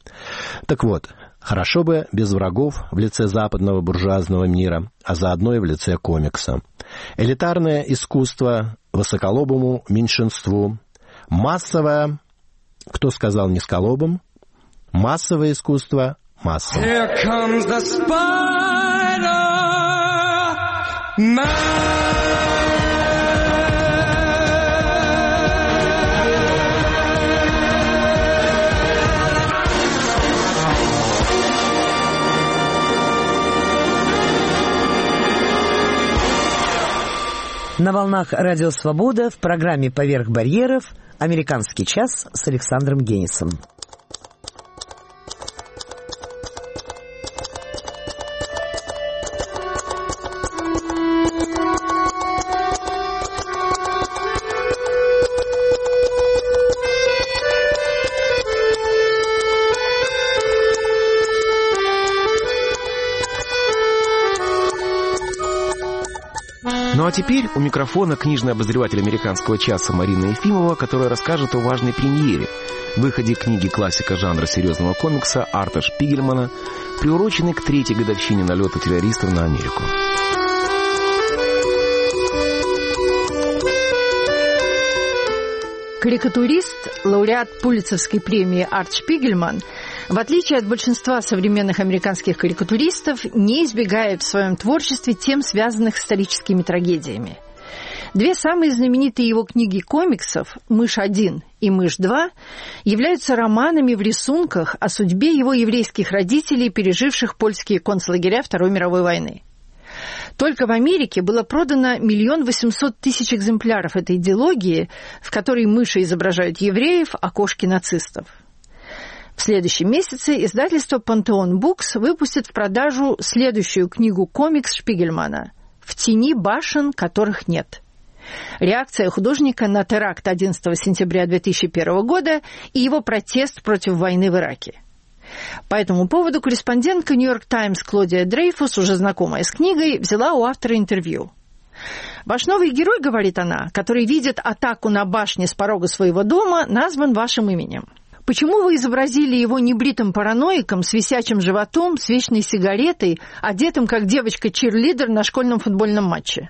Так вот, хорошо бы без врагов в лице западного буржуазного мира, а заодно и в лице комикса. Элитарное искусство высоколобому меньшинству. Массовое, кто сказал низколобым? Массовое искусство массам. Here comes the Spider-Man. На волнах Радио Свобода в программе «Поверх барьеров» «Американский час» с Александром Генисом. Ну а теперь у микрофона книжный обозреватель «Американского часа» Марина Ефимова, которая расскажет о важной премьере, выходе книги классика жанра серьезного комикса Арта Шпигельмана, приуроченной к 3-й годовщине налета террористов на Америку. Карикатурист, лауреат Пулитцеровской премии Арт Шпигельман, в отличие от большинства современных американских карикатуристов, не избегает в своем творчестве тем, связанных с историческими трагедиями. Две самые знаменитые его книги комиксов «Мышь-1» и «Мышь-2» являются романами в рисунках о судьбе его еврейских родителей, переживших польские концлагеря Второй мировой войны. Только в Америке было продано 1 800 000 экземпляров этой дилогии, в которой мыши изображают евреев, а кошки нацистов. В следующем месяце издательство «Пантеон Букс» выпустит в продажу следующую книгу комикс Шпигельмана «В тени башен, которых нет». Реакция художника на теракт 11 сентября 2001 года и его протест против войны в Ираке. По этому поводу корреспондентка «Нью-Йорк Таймс» Клодия Дрейфус, уже знакомая с книгой, взяла у автора интервью. «Ваш новый герой, — говорит она, — который видит атаку на башне с порога своего дома, назван вашим именем. Почему вы изобразили его небритым параноиком с висячим животом, с вечной сигаретой, одетым как девочка-чирлидер на школьном футбольном матче?»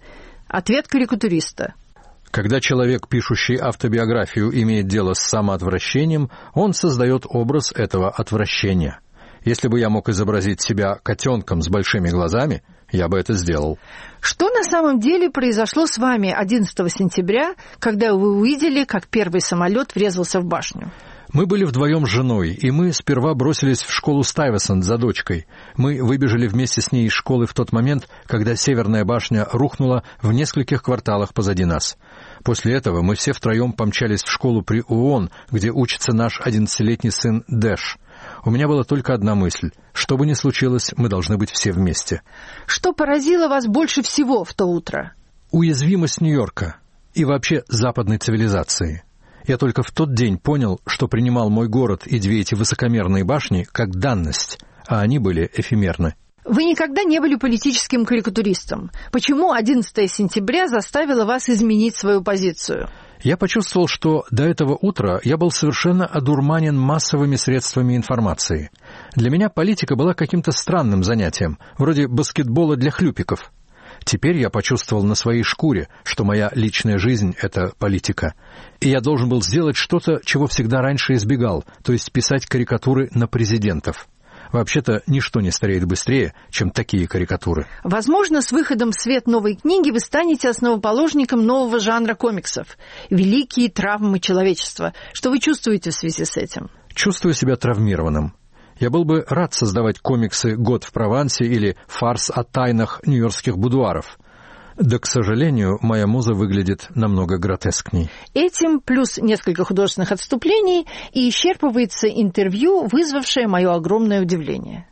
Ответ карикатуриста. Когда человек, пишущий автобиографию, имеет дело с самоотвращением, он создает образ этого отвращения. Если бы я мог изобразить себя котенком с большими глазами, я бы это сделал. Что на самом деле произошло с вами 11 сентября, когда вы увидели, как первый самолет врезался в башню? Мы были вдвоем с женой, и мы сперва бросились в школу Стайвесант за дочкой. Мы выбежали вместе с ней из школы в тот момент, когда Северная башня рухнула в нескольких кварталах позади нас. После этого мы все втроем помчались в школу при ООН, где учится наш 11-летний сын Дэш. У меня была только одна мысль. Что бы ни случилось, мы должны быть все вместе. Что поразило вас больше всего в то утро? Уязвимость Нью-Йорка и вообще западной цивилизации. Я только в тот день понял, что принимал мой город и две эти высокомерные башни как данность, а они были эфемерны. Вы никогда не были политическим карикатуристом. Почему 11 сентября заставило вас изменить свою позицию? Я почувствовал, что до этого утра я был совершенно одурманен массовыми средствами информации. Для меня политика была каким-то странным занятием, вроде баскетбола для хлюпиков. Теперь я почувствовал на своей шкуре, что моя личная жизнь — это политика. И я должен был сделать что-то, чего всегда раньше избегал, то есть писать карикатуры на президентов. Вообще-то, ничто не стареет быстрее, чем такие карикатуры. Возможно, с выходом в свет новой книги вы станете основоположником нового жанра комиксов «Великие травмы человечества». Что вы чувствуете в связи с этим? Чувствую себя травмированным. Я был бы рад создавать комиксы «Год в Провансе» или «Фарс о тайнах нью-йоркских будуаров». Да, к сожалению, моя муза выглядит намного гротескней. Этим, плюс несколько художественных отступлений, и исчерпывается интервью, вызвавшее мое огромное удивление.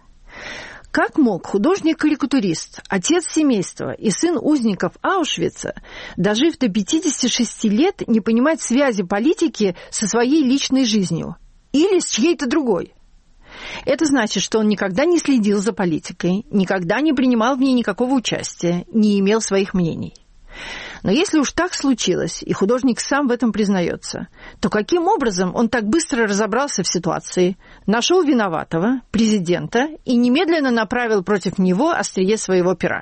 Как мог художник-карикатурист, отец семейства и сын узников Аушвица, дожив до 56 лет, не понимать связи политики со своей личной жизнью? Или с чьей-то другой? Это значит, что он никогда не следил за политикой, никогда не принимал в ней никакого участия, не имел своих мнений. Но если уж так случилось, и художник сам в этом признается, то каким образом он так быстро разобрался в ситуации, нашел виноватого, президента, и немедленно направил против него острие своего пера?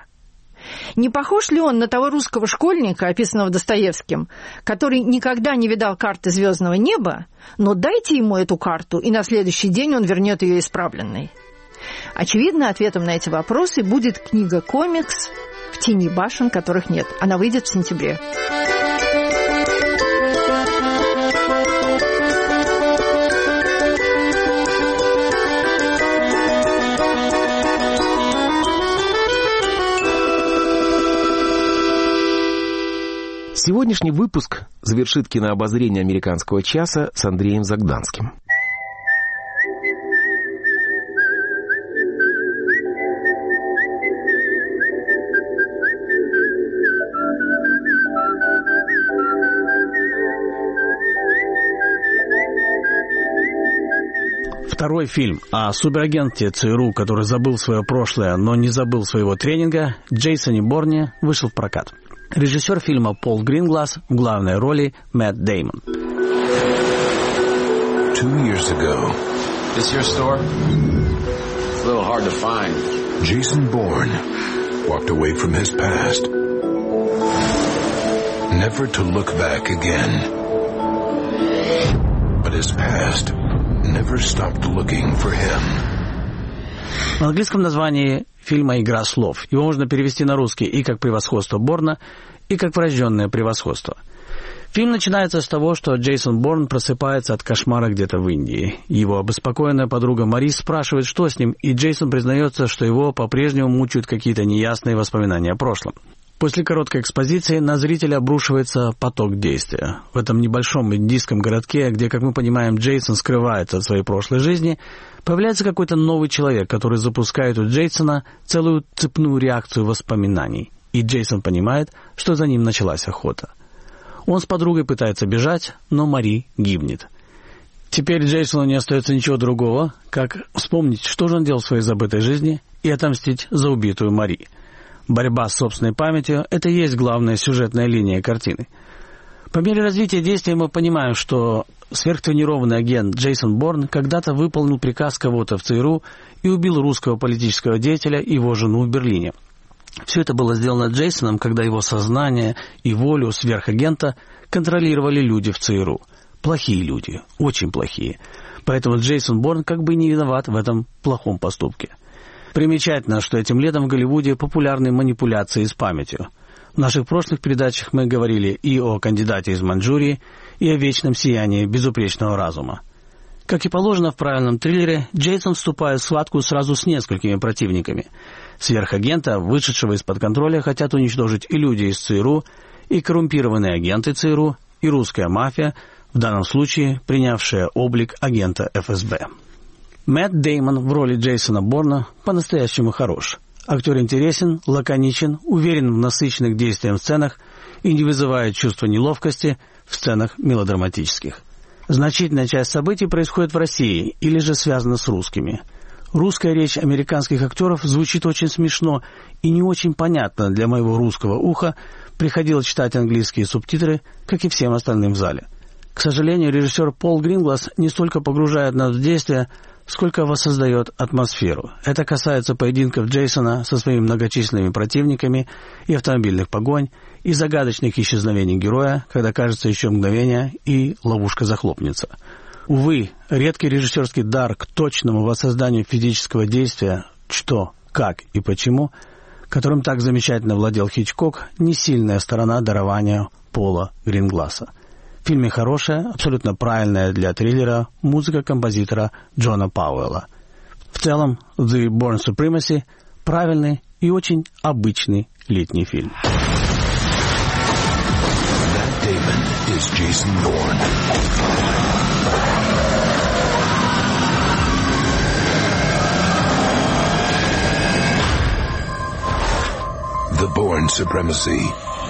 Не похож ли он на того русского школьника, описанного Достоевским, который никогда не видал карты звездного неба, но дайте ему эту карту, и на следующий день он вернет ее исправленной? Очевидно, ответом на эти вопросы будет книга-комикс «В тени башен, которых нет». Она выйдет в сентябре. Сегодняшний выпуск завершит кинообозрение «Американского часа» с Андреем Загданским. Второй фильм о суперагенте ЦРУ, который забыл свое прошлое, но не забыл своего тренинга, Джейсоне Борне, вышел в прокат. Режиссер фильма Пол Гринглас, в главной роли Мэтт Дэймон. 2 years ago. This your store? It's a little hard to find. Jason Bourne walked away from his past. Never to look back again. But his past never stopped looking for him. В английском названии фильма «Игра слов». Его можно перевести на русский и как «Превосходство Борна», и как «Врожденное превосходство». Фильм начинается с того, что Джейсон Борн просыпается от кошмара где-то в Индии. Его обеспокоенная подруга Марис спрашивает, что с ним, и Джейсон признается, что его по-прежнему мучают какие-то неясные воспоминания о прошлом. После короткой экспозиции на зрителя обрушивается поток действия. В этом небольшом индийском городке, где, как мы понимаем, Джейсон скрывается от своей прошлой жизни, появляется какой-то новый человек, который запускает у Джейсона целую цепную реакцию воспоминаний. и Джейсон понимает, что за ним началась охота. Он с подругой пытается бежать, но Мари гибнет. Теперь Джейсону не остается ничего другого, как вспомнить, что же он делал в своей забытой жизни, и отомстить за убитую Мари. Борьба с собственной памятью – это и есть главная сюжетная линия картины. По мере развития действия мы понимаем, что сверхтренированный агент Джейсон Борн когда-то выполнил приказ кого-то в ЦРУ и убил русского политического деятеля и его жену в Берлине. Все это было сделано Джейсоном, когда его сознание и волю сверхагента контролировали люди в ЦРУ. Плохие люди, очень плохие. Поэтому Джейсон Борн как бы не виноват в этом плохом поступке. Примечательно, что этим летом в Голливуде популярны манипуляции с памятью. В наших прошлых передачах мы говорили и о кандидате из Маньчжурии, и о вечном сиянии безупречного разума. Как и положено в правильном триллере, Джейсон вступает в схватку сразу с несколькими противниками. Сверхагента, вышедшего из-под контроля, хотят уничтожить и люди из ЦРУ, и коррумпированные агенты ЦРУ, и русская мафия, в данном случае принявшая облик агента ФСБ. Мэтт Дэймон в роли Джейсона Борна по-настоящему хорош. Актер интересен, лаконичен, уверен в насыщенных действием сценах и не вызывает чувства неловкости в сценах мелодраматических. Значительная часть событий происходит в России или же связана с русскими. Русская речь американских актеров звучит очень смешно и не очень понятно для моего русского уха. Приходилось читать английские субтитры, как и всем остальным в зале. К сожалению, режиссер Пол Гринглас не столько погружает нас в действие, сколько воссоздает атмосферу. Это касается поединков Джейсона со своими многочисленными противниками и автомобильных погонь, и загадочных исчезновений героя, когда кажется еще мгновение, и ловушка захлопнется. Увы, редкий режиссерский дар к точному воссозданию физического действия, что, как и почему, которым так замечательно владел Хичкок, не сильная сторона дарования Пола Грингласа. В фильме хорошая, абсолютно правильная для триллера музыка композитора Джона Пауэлла. В целом, The Bourne Supremacy – правильный и очень обычный летний фильм. Matt Damon is Jason Bourne. The Bourne Supremacy.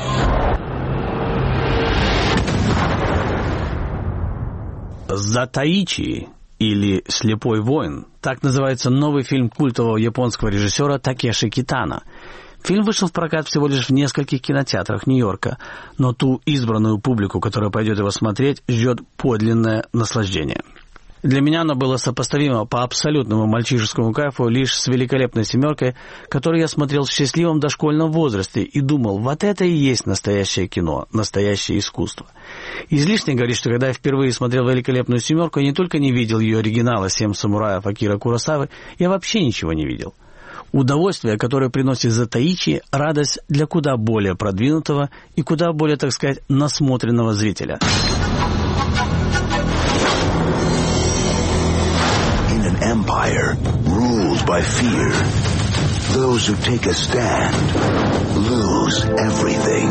«Затаичи» или «Слепой воин» – так называется новый фильм культового японского режиссера Такеши Китано. Фильм вышел в прокат всего лишь в нескольких кинотеатрах Нью-Йорка, но ту избранную публику, которая пойдет его смотреть, ждет подлинное наслаждение. Для меня оно было сопоставимо по абсолютному мальчишескому кайфу лишь с «Великолепной семеркой», которую я смотрел в счастливом дошкольном возрасте и думал, вот это и есть настоящее кино, настоящее искусство. Излишне говорить, что когда я впервые смотрел «Великолепную семерку», я не только не видел ее оригинала «Семь самураев» Акиры Куросавы, я вообще ничего не видел. Удовольствие, которое приносит «Затаичи», радость для куда более продвинутого и куда более, так сказать, насмотренного зрителя. Empire ruled by fear. Those who take a stand lose everything.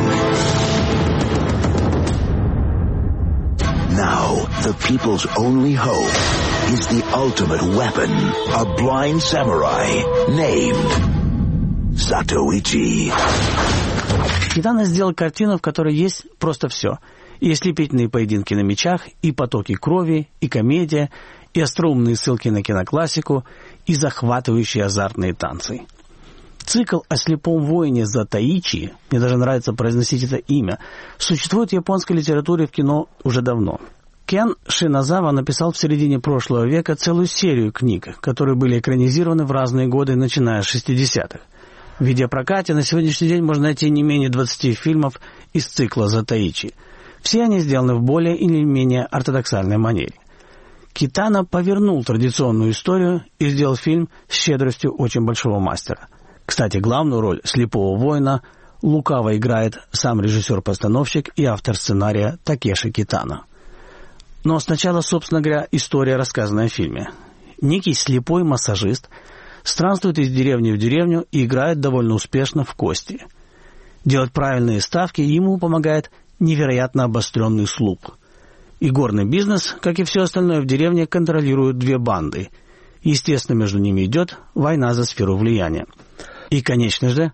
Now, the people's only hope is the ultimate weapon, a blind samurai named Zatoichi. Китано сделал картину, в которой есть просто все. И ослепительные поединки на мечах, и потоки крови, и комедия, и остроумные ссылки на киноклассику, и захватывающие азартные танцы. Цикл о слепом воине Затаичи, мне даже нравится произносить это имя, существует в японской литературе в кино уже давно. Кен Шинозава написал в середине прошлого века целую серию книг, которые были экранизированы в разные годы, начиная с 60-х. В видеопрокате на сегодняшний день можно найти не менее 20 фильмов из цикла Затаичи. Все они сделаны в более или менее ортодоксальной манере. Китано повернул традиционную историю и сделал фильм с щедростью очень большого мастера. Кстати, главную роль слепого воина лукаво играет сам режиссер-постановщик и автор сценария Такеши Китано. Но сначала, собственно говоря, история, рассказанная в фильме. Некий слепой массажист странствует из деревни в деревню и играет довольно успешно в кости. Делать правильные ставки ему помогает невероятно обостренный слух. И горный бизнес, как и все остальное в деревне, контролируют две банды. Естественно, между ними идет война за сферу влияния. И, конечно же,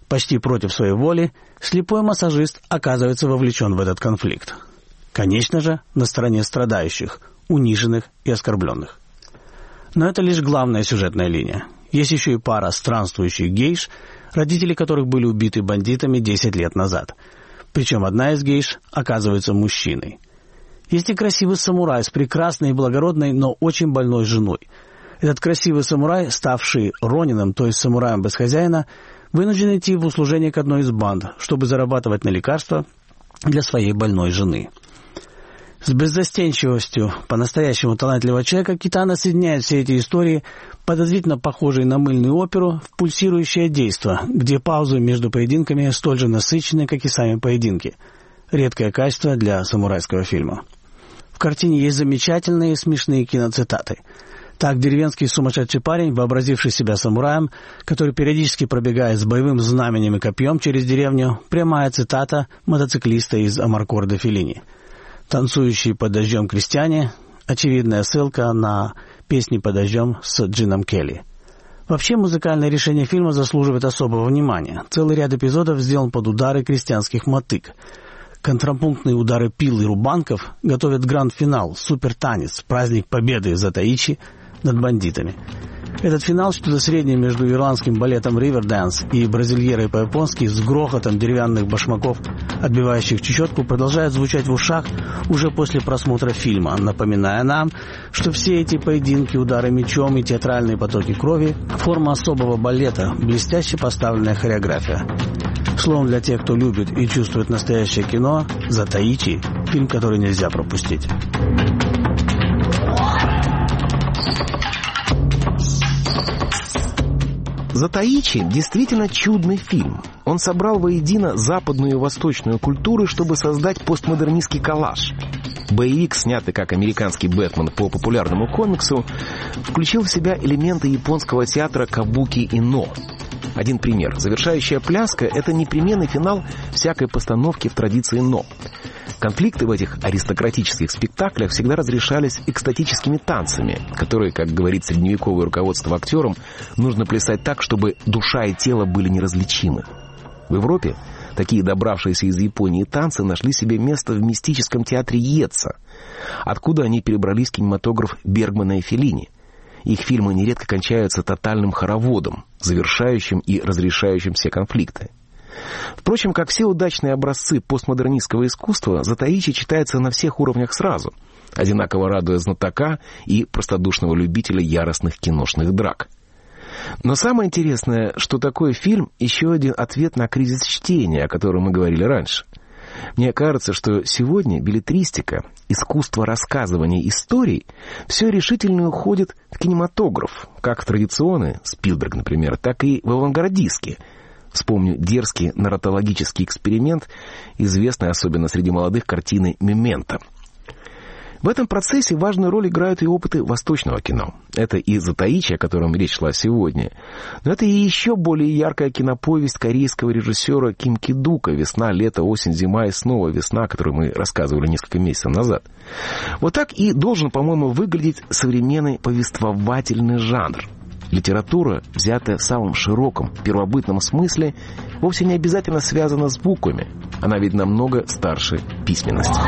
Почти против своей воли слепой массажист оказывается вовлечен в этот конфликт. Конечно же, на стороне страдающих, униженных и оскорбленных. Но это лишь главная сюжетная линия. Есть еще и пара странствующих гейш, родители которых были убиты бандитами 10 лет назад. Причем одна из гейш оказывается мужчиной. Есть и красивый самурай с прекрасной и благородной, но очень больной женой. Этот красивый самурай, ставший ронином, то есть самураем без хозяина, вынужден идти в услужение к одной из банд, чтобы зарабатывать на лекарства для своей больной жены. С беззастенчивостью по-настоящему талантливого человека Китано соединяет все эти истории, подозрительно похожие на мыльную оперу, в пульсирующее действо, где паузы между поединками столь же насыщенны, как и сами поединки. Редкое качество для самурайского фильма. В картине есть замечательные и смешные киноцитаты. Так, деревенский сумасшедший парень, вообразивший себя самураем, который периодически пробегает с боевым знаменем и копьем через деревню, прямая цитата мотоциклиста из «Амаркорда» Феллини. Танцующие под дождем крестьяне – очевидная ссылка на «Песни под дождем» с Джином Келли. Вообще, музыкальное решение фильма заслуживает особого внимания. Целый ряд эпизодов сделан под удары крестьянских мотыг. Контрапунктные удары пил и рубанков готовят гранд-финал, супертанец, праздник победы Затаичи над бандитами. Этот финал что-то среднее между ирландским балетом «Ривердэнс» и бразильерой по-японски с грохотом деревянных башмаков, отбивающих чечетку, продолжает звучать в ушах уже после просмотра фильма, напоминая нам, что все эти поединки, удары мечом и театральные потоки крови – форма особого балета, блестяще поставленная хореография. Словом, для тех, кто любит и чувствует настоящее кино, «Затаичи» – фильм, который нельзя пропустить. «Затаичи» действительно чудный фильм. Он собрал воедино западную и восточную культуры, чтобы создать постмодернистский коллаж. Боевик, снятый как американский «Бэтмен» по популярному комиксу, включил в себя элементы японского театра кабуки и но. Один пример. Завершающая пляска – это непременный финал всякой постановки в традиции но. Конфликты в этих аристократических спектаклях всегда разрешались экстатическими танцами, которые, как говорит средневековое руководство актерам, нужно плясать так, чтобы душа и тело были неразличимы. В Европе такие добравшиеся из Японии танцы нашли себе место в мистическом театре Йеца, откуда они перебрались в кинематограф Бергмана и Феллини. Их фильмы нередко кончаются тотальным хороводом, завершающим и разрешающим все конфликты. Впрочем, как все удачные образцы постмодернистского искусства, «Затаичи» читается на всех уровнях сразу, одинаково радуя знатока и простодушного любителя яростных киношных драк. Но самое интересное, что такой фильм – еще один ответ на кризис чтения, о котором мы говорили раньше. Мне кажется, что сегодня беллетристика, искусство рассказывания историй, все решительно уходит в кинематограф, как в традиционный, Спилберг, например, так и в авангардистский. Вспомню дерзкий нарратологический эксперимент, известный особенно среди молодых картины «Мементо». В этом процессе важную роль играют и опыты восточного кино. Это и «Затаичи», о котором речь шла сегодня, но это и еще более яркая киноповесть корейского режиссера Ким Ки-дука «Весна, лето, осень, зима и снова весна», о которой мы рассказывали несколько месяцев назад. Вот так и должен, по-моему, выглядеть современный повествовательный жанр. Литература, взятая в самом широком, первобытном смысле, вовсе не обязательно связана с буквами. Она ведь намного старше письменности.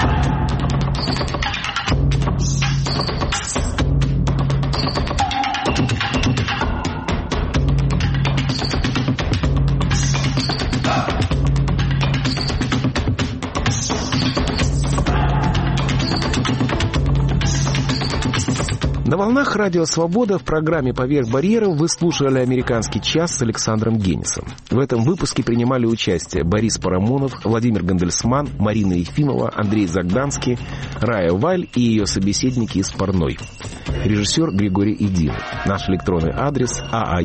На волнах «Радио Свобода» в программе «Поверх барьеров» вы слушали «Американский час» с Александром Генисом. В этом выпуске принимали участие Борис Парамонов, Владимир Гандельсман, Марина Ефимова, Андрей Загданский, Рая Валь и ее собеседники из Парной. Режиссер Григорий Идин. Наш электронный адрес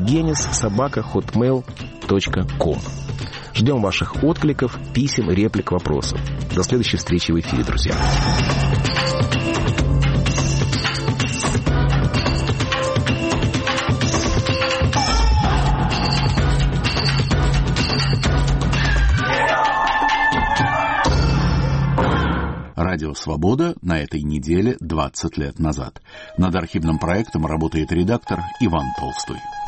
aagenis@hotmail.com. Ждем ваших откликов, писем, реплик, вопросов. До следующей встречи в эфире, друзья. Радио «Свобода» на этой неделе 20 лет назад. Над архивным проектом работает редактор Иван Толстой.